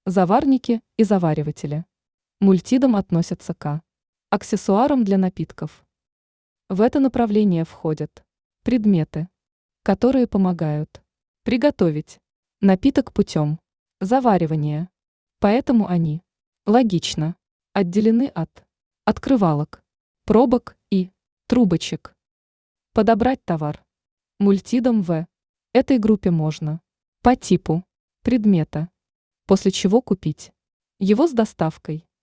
Заварники и завариватели. Мультидом относятся к аксессуарам для напитков. В это направление входят предметы, которые помогают приготовить напиток путем заваривания. Поэтому они логично отделены от открывалок, пробок и трубочек. Подобрать товар мультидом в этой группе можно по типу предмета, после чего купить его с доставкой.